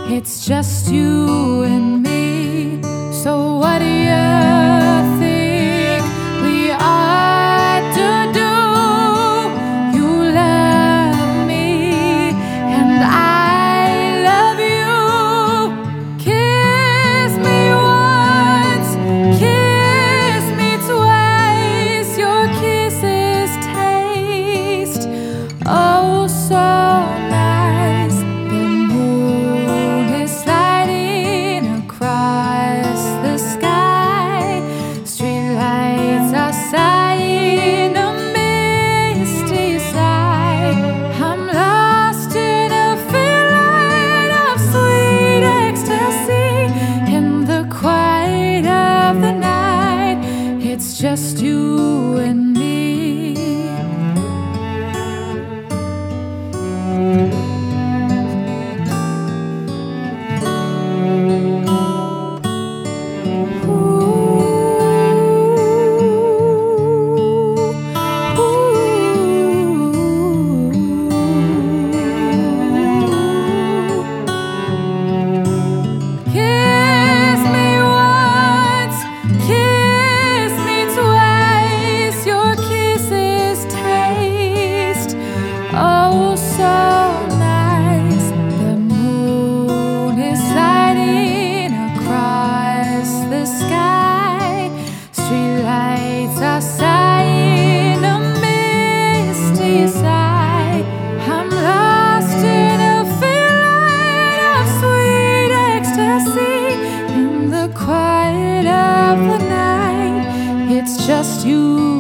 It's just you and me. So what do you think we ought to do? You love me and I love you. Kiss me once, kiss me twice. Your kisses taste oh so nice. The moon is sliding across the sky. Streetlights are sighing a misty sight. I'm lost in a feeling of sweet ecstasy. In the quiet of the night, it's just you and me. Kiss me once, kiss me twice. Your kisses taste oh so nice. The moon is sliding across the sky. Streetlights are sighing a misty sight. I'm lost in a feeling of sweet ecstasy. In the quiet of the night, it's just you